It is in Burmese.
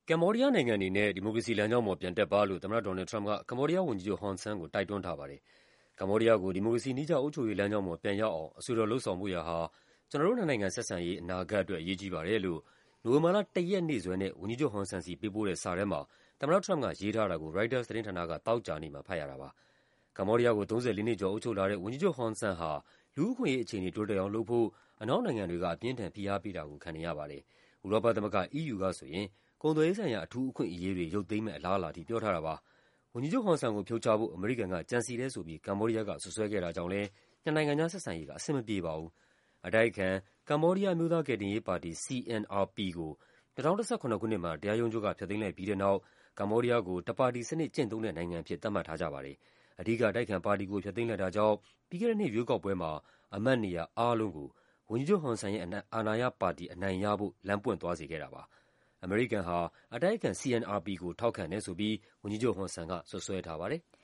ကမ္ဘောဒီးယားနိုင်ငံအနေနဲ့ ဒီမိုကရေစီလမ်းကြောင်းပေါ်ပြန်တက်ပါလို့ သမ္မတ ဒေါ်နယ်လ်ဒ် ထရမ့်ပ်က ကမ္ဘောဒီးယားဝန်ကြီးချုပ် ဟွန်ဆန်ကို တိုက်တွန်းထားပါတယ်။ ကမ္ဘောဒီးယားကို ဒီမိုကရေစီနည်းကျ အုပ်ချုပ်ရေးလမ်းကြောင်းပေါ် ပြန်ရောက်အောင် အဆွေတော်လုပ်ဆောင်ဖို့ရာဟာ ကျနော်တို့နှစ်နိုင်ငံဆက်ဆံရေး အနာဂတ်အတွက် အရေးကြီးပါတယ်လို့ နိုဝင်ဘာလ ၁ ရက်နေ့စွဲနဲ့ ဝန်ကြီးချုပ်ဟွန်ဆန်ဆီ ပေးပို့တဲ့စာထဲမှာ သမ္မတထရမ့်ပ်က ရေးထားတာကို ရိုက်တာသတင်းဌာနက သောကြာနေ့မှာ ဖတ်ရတာပါ။ ကမ္ဘောဒီးယားကို ၃၄ နှစ်ကျော် အုပ်ချုပ်လာတဲ့ ဝန်ကြီးချုပ်ဟွန်ဆန်ဟာ လူ့အခွင့်အရေးအခြေအနေ တိုးတက်အောင်လုပ်ဖို့ အနောက်နိုင်ငံတွေက အပြင်းအထန် ဖိအားပေးတာကို ခံနေရပါတယ်။ ဥရောပသမဂ္ဂ EU ကဆိုရင် ကုန်သွယ်ရေးဆိုင်ရာ အထူးအခွင့်အရေးတွေ ရုပ်သိမ်းမယ့် အလားအလာထိ ပြောထားတာပါ။ ဝန်ကြီးချုပ်ဟွန်ဆန်ကို ဖြုတ်ချဖို့ အမေရိကန်က ကြံစည်တယ်ဆိုပြီး ကမ္ဘောဒီးယားက စွပ်စွဲခဲ့တာကြောင့်လည်း နှစ်နိုင်ငံကြား ဆက်ဆံရေးက အဆင်မပြေပါဘူး။ အတိုက်အခံ ကမ္ဘောဒီးယား အမျိုးသားကယ်တင်ရေးပါတီ CNRP ကို ၂၀၁၇ ခုနှစ်မှာ တရားရုံးချုပ်က ဖျက်သိမ်းလိုက်ပြီးတဲ့နောက် ကမ္ဘောဒီးယားကို တပါတီစနစ် ကျင့်သုံးတဲ့နိုင်ငံအဖြစ် သတ်မှတ်ထားကြပါတယ်။ အဓိက အတိုက်အခံပါတီကို ဖျက်သိမ်းလိုက်တာကြောင့် ပြီးခဲ့တဲ့နှစ် ရွေးကောက်ပွဲမှာ အမတ်နေရာအားလုံးကို ဝန်ကြီးချုပ်ဟွန်ဆန်ရဲ့ အာဏာရပါတီ အနိုင်ရဖို့ လမ်းပွင့်သွားစေခဲ့တာပါ။ အမေရိကန်ဟာ အတိုက်အခံ CNRP ကို ထောက်ခံတယ်ဆိုပြီး ဝန်ကြီးချုပ်ဟွန်ဆန်က စွပ်စွဲထားပါတယ်။